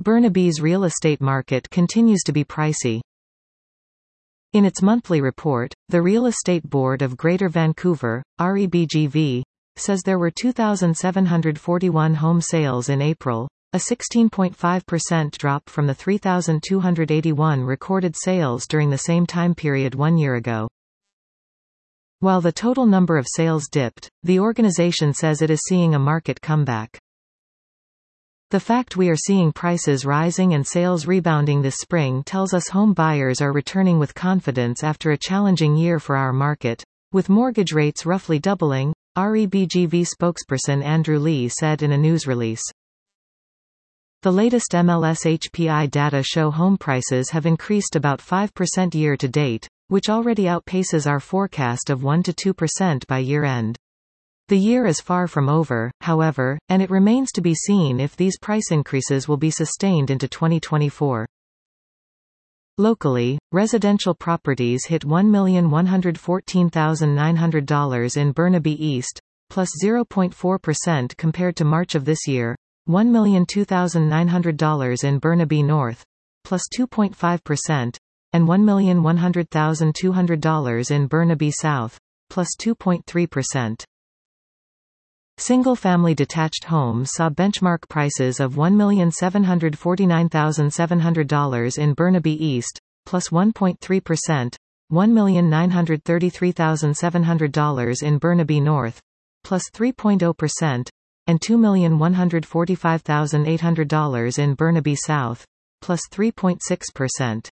Burnaby's real estate market continues to be pricey. In its monthly report, the Real Estate Board of Greater Vancouver, REBGV, says there were 2,741 home sales in April, a 16.5% drop from the 3,281 recorded sales during the same time period 1 year ago. While the total number of sales dipped, the organization says it is seeing a market comeback. The fact we are seeing prices rising and sales rebounding this spring tells us home buyers are returning with confidence after a challenging year for our market, with mortgage rates roughly doubling, REBGV spokesperson Andrew Lee said in a news release. The latest MLS HPI data show home prices have increased about 5% year to date, which already outpaces our forecast of 1 to 2% by year-end. The year is far from over, however, and it remains to be seen if these price increases will be sustained into 2024. Locally, residential properties hit $1,114,900 in Burnaby East, plus 0.4% compared to March of this year, $1,002,900 in Burnaby North, plus 2.5%, and $1,100,200 in Burnaby South, plus 2.3%. Single-family detached homes saw benchmark prices of $1,749,700 in Burnaby East, plus 1.3%, $1,933,700 in Burnaby North, plus 3.0%, and $2,145,800 in Burnaby South, plus 3.6%.